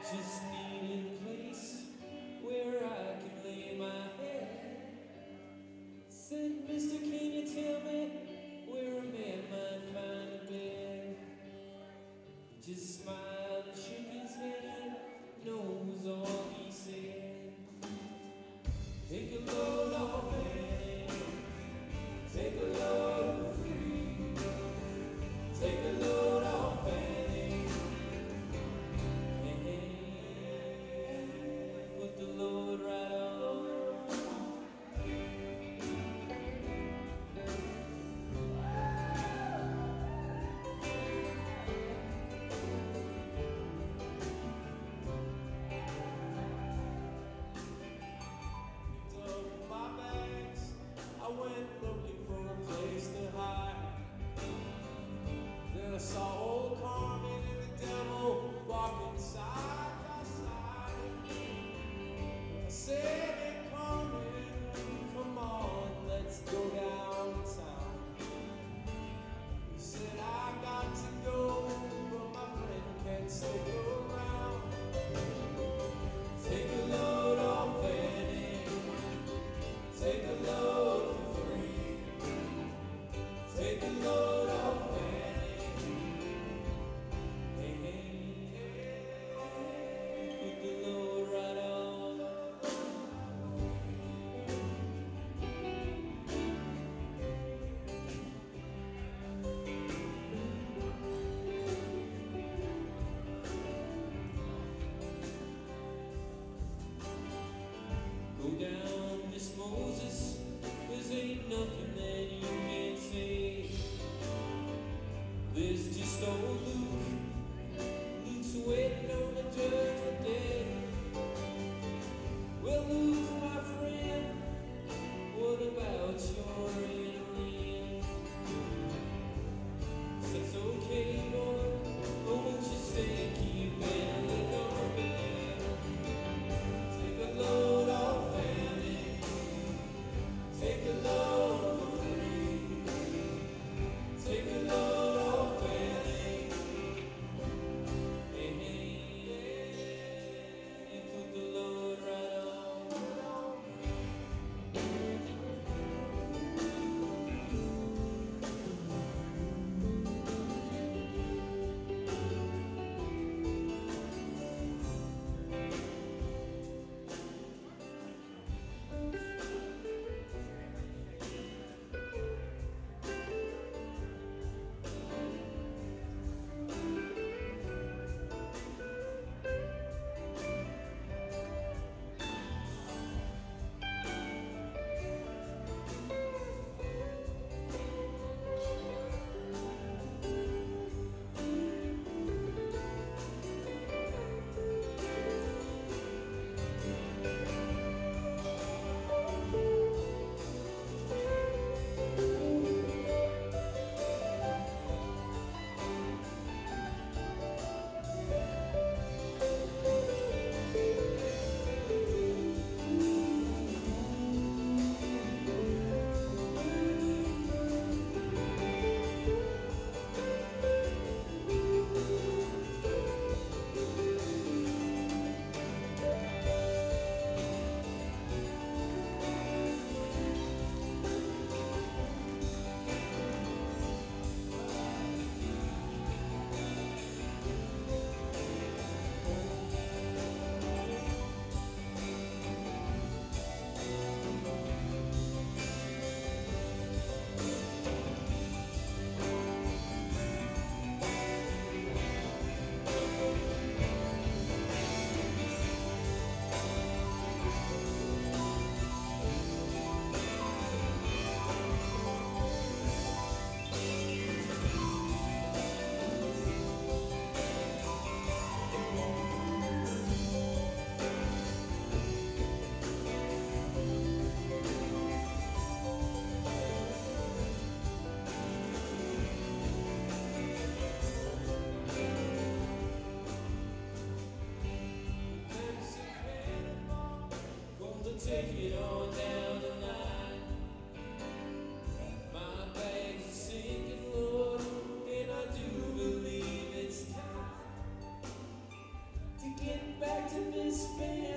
Just need a place where I can lay my head. Said, Mister, can you tell me where a man might find a bed? He just smiled and shook his head. No was all he said. Take a load off Annie. Take a load for free. Take a load off Annie. Hey, put the load right on. I went looking for a place to hide. Then I saw old Carmen and the devil walking side by side. I said, hey Carmen, come on, let's go downtown. He said, I got to go, but my friend can't stick around. Take a load off Annie. Take a load. Take a load off Annie. Hey, hey, hey, put the load right on. Go down, Miss Moses, 'cause ain't nothing that you can't say. There's just old Luke. Luke's waiting on the judgment day. Well, Luke, my friend, what about your enemy? It's okay, boy, but won't you stay, keep Annie company? Take a load off Annie. Take a load for free. Take a load off Annie. Hey, hey, this family.